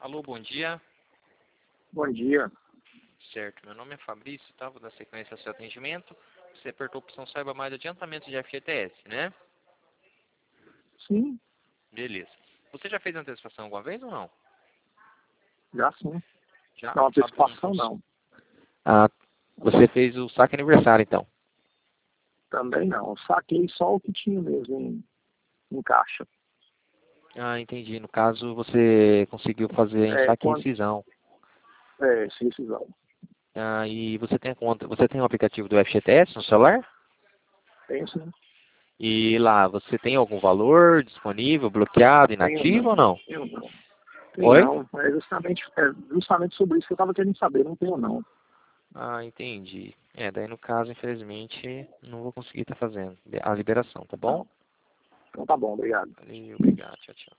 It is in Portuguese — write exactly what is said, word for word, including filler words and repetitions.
Alô, bom dia. Bom dia. Certo, meu nome é Fabrício, tá? Vou dar sequência ao seu atendimento. Você apertou a opção Saiba Mais de adiantamento de F G T S, né? Sim, Beleza. Você já fez antecipação alguma vez ou não? já sim. Já? Não, Sabe como antecipação funciona? não. Ah, você fez o saque aniversário, então. Também não. Eu saquei só o que tinha mesmo em, em caixa. Ah, entendi. No caso, você conseguiu fazer em É, saque e quando, rescisão. é, sem decisão. Ah, e você tem a conta, você tem o aplicativo do F G T S no celular? Tem sim. E lá, você tem algum valor disponível, bloqueado, Tenho inativo ou não. não? Tenho não. Tem Oi? não. É justamente, é justamente sobre isso que eu estava querendo saber. Não tenho não. Ah, entendi. É, daí no caso, infelizmente, não vou conseguir estar fazendo a liberação, tá bom? Não. Então tá bom, obrigado. Valeu, obrigado, tchau, tchau.